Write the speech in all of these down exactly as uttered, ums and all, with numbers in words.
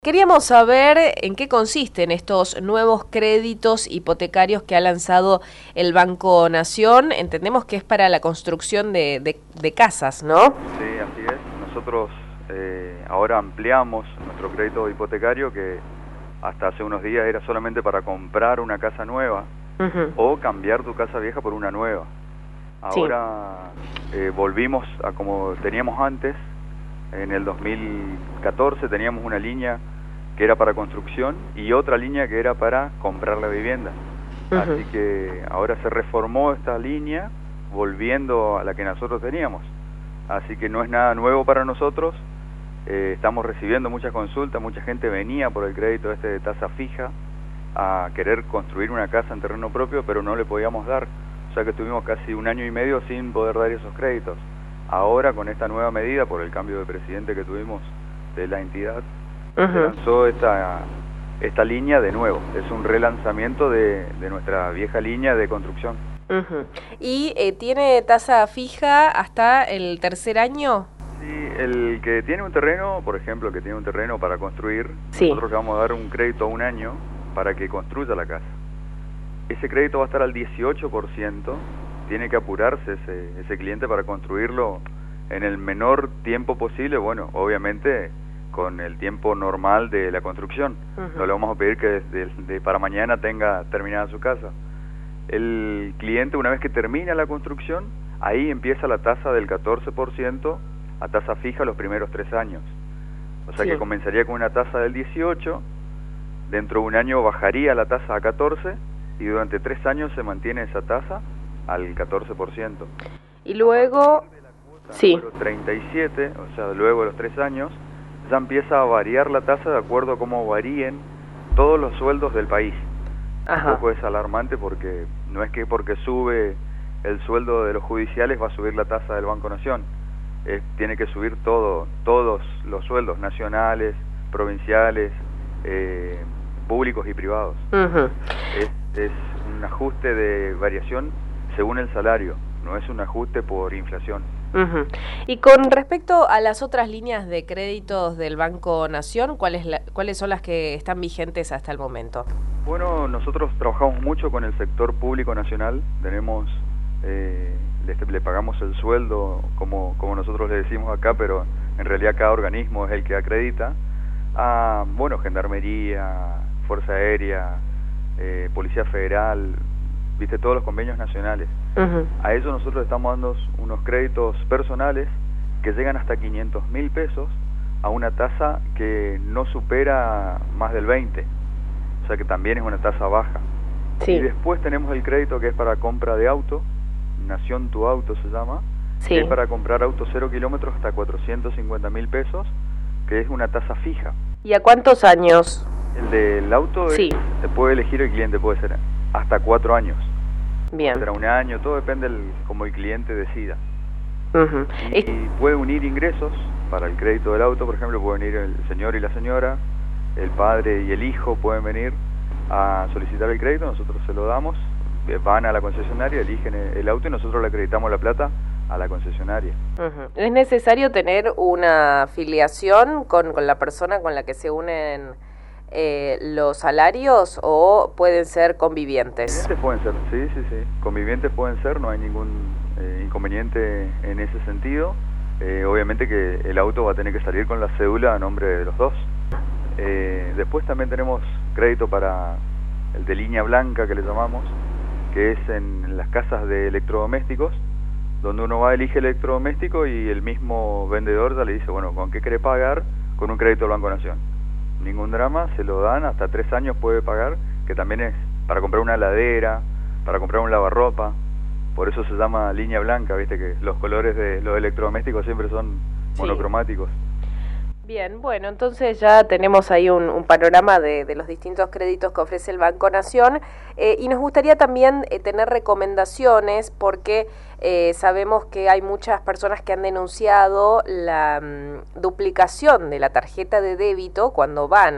Queríamos saber en qué consisten estos nuevos créditos hipotecarios que ha lanzado el Banco Nación. Entendemos que es para la construcción de, de, de casas, ¿no? Sí, así es. Nosotros eh, ahora ampliamos nuestro crédito hipotecario, que hasta hace unos días era solamente para comprar una casa nueva uh-huh. o cambiar tu casa vieja por una nueva. Ahora sí. eh, volvimos a como teníamos antes. En el dos mil catorce teníamos una línea que era para construcción y otra línea que era para comprar la vivienda. Uh-huh. Así que ahora se reformó esta línea volviendo a la que nosotros teníamos. Así que no es nada nuevo para nosotros. Eh, estamos recibiendo muchas consultas, mucha gente venía por el crédito este de tasa fija a querer construir una casa en terreno propio, pero no le podíamos dar. O sea que estuvimos casi un año y medio sin poder dar esos créditos. Ahora, con esta nueva medida, por el cambio de presidente que tuvimos de la entidad, uh-huh. se lanzó esta, esta línea de nuevo. Es un relanzamiento de, de nuestra vieja línea de construcción. Uh-huh. ¿Y eh, tiene tasa fija hasta el tercer año? Sí, el que tiene un terreno, por ejemplo, que tiene un terreno para construir, sí. nosotros le vamos a dar un crédito a un año para que construya la casa. Ese crédito va a estar al dieciocho por ciento. Tiene que apurarse ese, ese cliente para construirlo en el menor tiempo posible, bueno, obviamente con el tiempo normal de la construcción. Uh-huh. No le vamos a pedir que desde de para mañana tenga terminada su casa. El cliente, una vez que termina la construcción, ahí empieza la tasa del catorce por ciento a tasa fija los primeros tres años. O sea sí. que comenzaría con una tasa del dieciocho, dentro de un año bajaría la tasa a catorce y durante tres años se mantiene esa tasa al catorce por ciento. Y luego, sí. treinta y siete, o sea, luego de los tres años, ya empieza a variar la tasa de acuerdo a cómo varíen todos los sueldos del país. Ajá. Un poco es alarmante porque no es que porque sube el sueldo de los judiciales va a subir la tasa del Banco Nación. Es, tiene que subir todo, todos los sueldos nacionales, provinciales, eh, públicos y privados. Uh-huh. es, es un ajuste de variación según el salario, no es un ajuste por inflación. Uh-huh. Y con respecto a las otras líneas de créditos del Banco Nación, ¿cuáles, la, ¿cuáles son las que están vigentes hasta el momento? Bueno, nosotros trabajamos mucho con el sector público nacional, tenemos, eh, le, le pagamos el sueldo, como, como nosotros le decimos acá, pero en realidad cada organismo es el que acredita, a, bueno, Gendarmería, Fuerza Aérea, eh, Policía Federal, viste, todos los convenios nacionales. Uh-huh. A eso nosotros estamos dando unos créditos personales que llegan hasta quinientos mil pesos a una tasa que no supera más del veinte, o sea que también es una tasa baja. Sí. Y después tenemos el crédito que es para compra de auto, Nación Tu Auto se llama, sí. que es para comprar autos cero kilómetros hasta cuatrocientos cincuenta mil pesos, que es una tasa fija. ¿Y a cuántos años? El del auto sí. es, se puede elegir el cliente, puede ser hasta cuatro años. Bien. Será un año, todo depende del, como el cliente decida. Uh-huh. Y, y puede unir ingresos para el crédito del auto, por ejemplo, pueden venir el señor y la señora, el padre y el hijo pueden venir a solicitar el crédito, nosotros se lo damos, van a la concesionaria, eligen el, el auto y nosotros le acreditamos la plata a la concesionaria. Uh-huh. ¿Es necesario tener una afiliación con, con la persona con la que se unen Eh, los salarios o pueden ser convivientes? Convivientes pueden ser, sí, sí, sí. Convivientes pueden ser, no hay ningún eh, inconveniente en ese sentido. Eh, obviamente que el auto va a tener que salir con la cédula a nombre de los dos. Eh, después también tenemos crédito para el de línea blanca que le llamamos, que es en las casas de electrodomésticos, donde uno va, elige el electrodoméstico y el mismo vendedor ya le dice, bueno, ¿con qué quiere pagar? Con un crédito del Banco Nación. Ningún drama, se lo dan, hasta tres años puede pagar, que también es para comprar una heladera, para comprar un lavarropa, por eso se llama línea blanca, viste que los colores de los electrodomésticos siempre son sí. monocromáticos. Bien, bueno, entonces ya tenemos ahí un, un panorama de, de los distintos créditos que ofrece el Banco Nación eh, y nos gustaría también eh, tener recomendaciones porque eh, sabemos que hay muchas personas que han denunciado la um, duplicación de la tarjeta de débito cuando van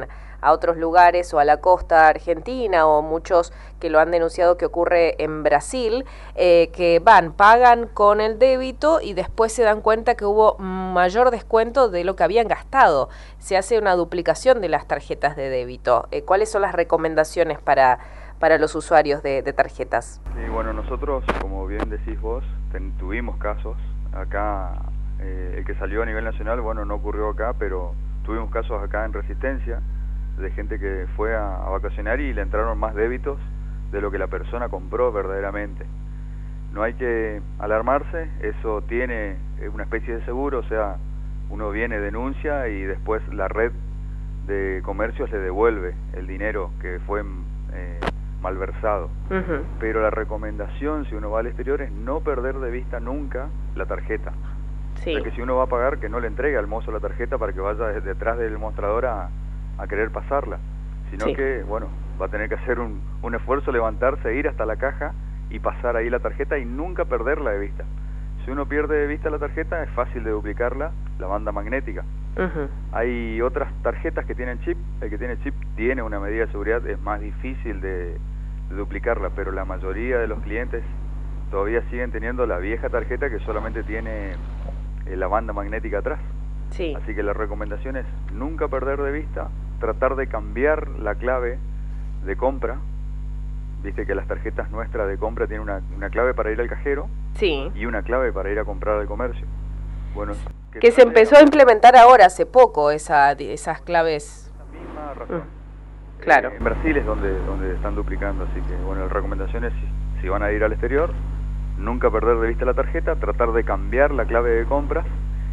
a otros lugares o a la costa argentina, o muchos que lo han denunciado que ocurre en Brasil, eh, que van, pagan con el débito y después se dan cuenta que hubo mayor descuento de lo que habían gastado. Se hace una duplicación de las tarjetas de débito. Eh, ¿Cuáles son las recomendaciones para, para los usuarios de, de tarjetas? Sí, bueno, nosotros, como bien decís vos, ten, tuvimos casos acá. Eh, el que salió a nivel nacional, bueno, no ocurrió acá, pero tuvimos casos acá en Resistencia de gente que fue a, a vacacionar y le entraron más débitos de lo que la persona compró verdaderamente. No hay que alarmarse, eso tiene una especie de seguro, o sea, uno viene, denuncia y después la red de comercios le devuelve el dinero que fue eh, malversado. Uh-huh. Pero la recomendación, si uno va al exterior, es no perder de vista nunca la tarjeta. Sí. O sea, que si uno va a pagar, que no le entregue al mozo la tarjeta para que vaya detrás del mostrador a, a querer pasarla, sino sí. que, bueno, va a tener que hacer un, un esfuerzo, levantarse, ir hasta la caja y pasar ahí la tarjeta y nunca perderla de vista. Si uno pierde de vista la tarjeta, es fácil de duplicarla, la banda magnética. Uh-huh. Hay otras tarjetas que tienen chip, el que tiene chip tiene una medida de seguridad, es más difícil de, de duplicarla, pero la mayoría de los clientes todavía siguen teniendo la vieja tarjeta que solamente tiene eh, la banda magnética atrás. Sí. Así que la recomendación es nunca perder de vista, tratar de cambiar la clave de compra. Viste que las tarjetas nuestras de compra tienen una, una clave para ir al cajero, sí, y una clave para ir a comprar al comercio. Bueno, que, que se empezó a implementar ahora hace poco esa, esas claves. La misma razón. Mm. Claro. Eh, en Brasil es donde donde están duplicando, así que bueno, la recomendación es si, si van a ir al exterior, nunca perder de vista la tarjeta, tratar de cambiar la clave de compras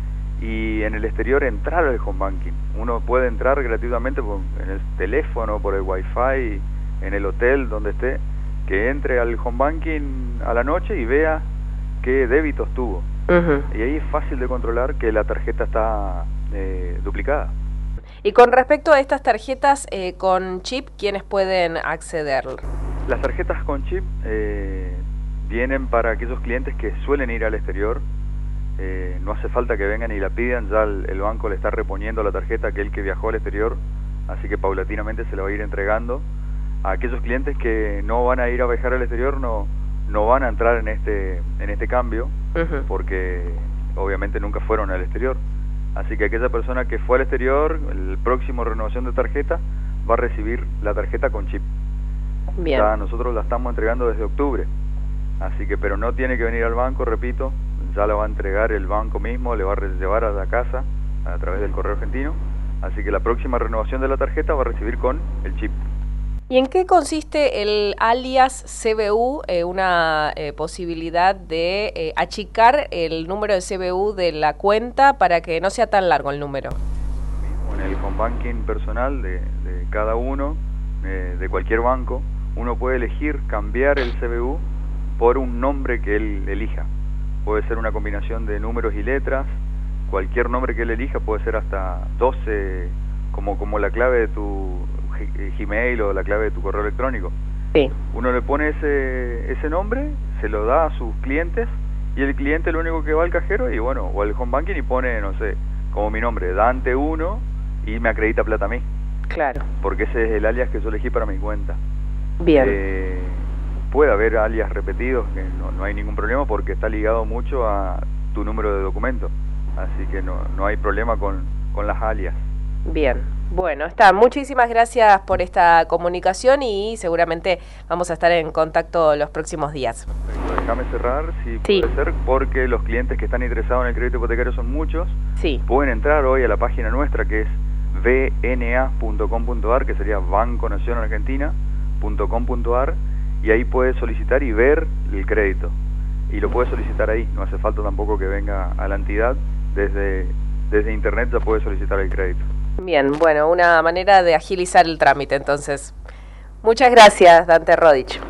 y en el exterior entrar al home banking. Uno puede entrar gratuitamente por, en el teléfono, por el wifi, en el hotel donde esté, que entre al home banking a la noche y vea qué débitos tuvo. Uh-huh. Y ahí es fácil de controlar que la tarjeta está eh, duplicada. Y con respecto a estas tarjetas eh, con chip, ¿quiénes pueden acceder? Las tarjetas con chip eh, vienen para aquellos clientes que suelen ir al exterior. Eh, no hace falta que vengan y la pidan, ya el, el banco le está reponiendo la tarjeta a aquel que viajó al exterior, así que paulatinamente se la va a ir entregando. A aquellos clientes que no van a ir a viajar al exterior no no van a entrar en este en este cambio, uh-huh, porque obviamente nunca fueron al exterior. Así que aquella persona que fue al exterior, el próximo renovación de tarjeta va a recibir la tarjeta con chip. Bien. Ya nosotros la estamos entregando desde octubre, así que pero no tiene que venir al banco, repito, ya la va a entregar el banco mismo, le va a llevar a la casa a través del correo argentino, así que la próxima renovación de la tarjeta va a recibir con el chip. ¿Y en qué consiste el alias C B U, eh, una eh, posibilidad de eh, achicar el número de C B U de la cuenta para que no sea tan largo el número? En el home banking personal de, de cada uno, eh, de cualquier banco, uno puede elegir cambiar el C B U por un nombre que él elija. Puede ser una combinación de números y letras, cualquier nombre que él elija, puede ser hasta doce, como, como la clave de tu Gmail o la clave de tu correo electrónico. Sí. Uno le pone ese ese nombre, se lo da a sus clientes y el cliente lo único que va al cajero y bueno, o al home banking y pone, no sé, como mi nombre, Dante uno, y me acredita plata a mí. Claro. Porque ese es el alias que yo elegí para mi cuenta. Bien. Eh, puede haber alias repetidos, que no, no hay ningún problema porque está ligado mucho a tu número de documento. Así que no, no hay problema con, con las alias. Bien. Bueno, está. Muchísimas gracias por esta comunicación y seguramente vamos a estar en contacto los próximos días. Perfecto. Déjame cerrar, si sí. puede ser, porque los clientes que están interesados en el crédito hipotecario son muchos. Sí. Pueden entrar hoy a la página nuestra que es b n a punto com punto a r, que sería Banco Nación Argentina punto com punto a r, y ahí puede solicitar y ver el crédito. Y lo puede solicitar ahí, no hace falta tampoco que venga a la entidad, desde, desde internet ya puede solicitar el crédito. Bien, bueno, una manera de agilizar el trámite entonces. Muchas gracias, Dante Rodich.